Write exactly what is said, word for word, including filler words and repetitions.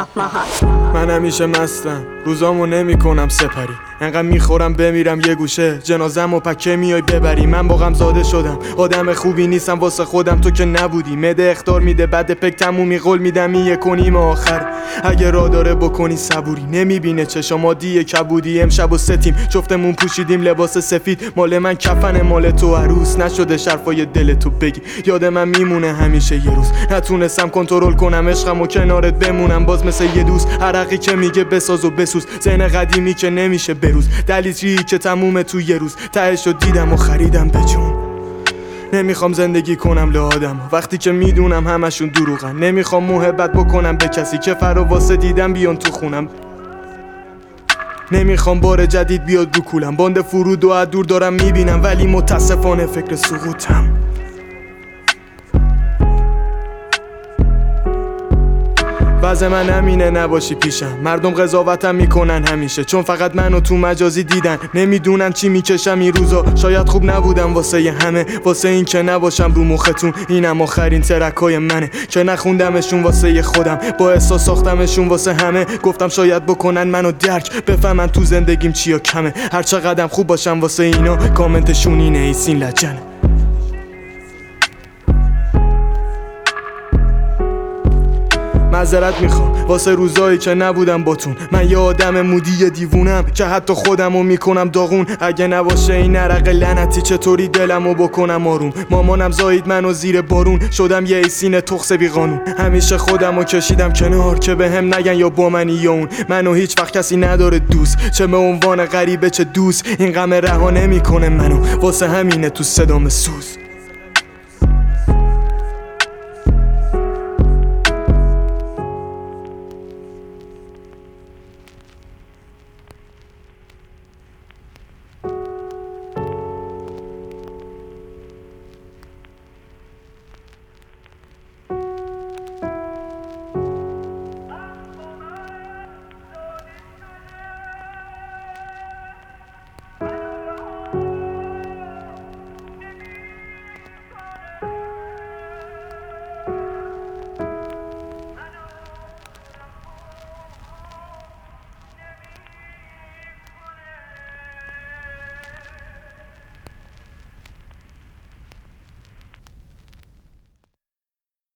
من همیشه مستم، روزامو نمی کنم سپری، انقدر میخورم بمیرم یه گوشه، جنازم و پکه میای ببری. من با غم زاده شدم، آدم خوبی نیستم واسه خودم، تو که نبودی. مده اختار میده بعد پک تمومی، قول میدم یه کنیم آخر. اگه را داره بکنی صبوری، نمیبینه چشم عادیه کبودی. امشب و ستیم جفتمون پوشیدیم لباس سفید، مال من کفن مال تو عروس. نشده شرفای دل تو بگی، یاد من میمونه همیشه یه روز. نتونستم کنترل کنم عشقم و کنارت بمونم، باز مثل یه دوست عرقی که میگه بساز و بسوز. ذهن قدیمی که نمیشه بروز، دلیچی که تمومه تو یه روز. تهشو دیدم و خریدم به جون. نمیخوام زندگی کنم لآدم وقتی که میدونم همشون دروغن. نمیخوام محبت بکنم به کسی که فرا واسه دیدم بیان تو خونم. نمیخوام بار جدید بیاد رو کولم، باند فرود و از دور دارم میبینم، ولی متاسفانه فکر سقوطم. وضع من همینه نباشی پیشم، مردم قضاوتم میکنن همیشه، چون فقط منو تو مجازی دیدن. نمیدونن چی میکشم این روزا، شاید خوب نبودم واسه ی همه، واسه این که نباشم رو مختون. اینم آخرین ترکای منه که نخوندمشون واسه ی خودم، با احساس ساختمشون واسه همه. گفتم شاید بکنن منو درک، بفهمن تو زندگیم چیا کمه. هر چقدرم خوب باشم واسه اینا، کامنتشون اینه ای سین لجنه. معذرت میخوام واسه روزایی که نبودم باتون. من یه آدم مودی دیوونم که حتی خودمو میکنم داغون. اگه نباشه این عرق لعنتی چطوری دلمو بکنم آروم. مامانم زایید منو زیر بارون، شدم یه ایسین تخس بی قانون. همیشه خودمو کشیدم کنار که به هم نگن یا با منی یا اون. منو هیچ وقت کسی نداره دوست، چه به عنوان غریبه چه دوست. این غم رها نمیکنه منو، واسه همینه تو صدام سوز.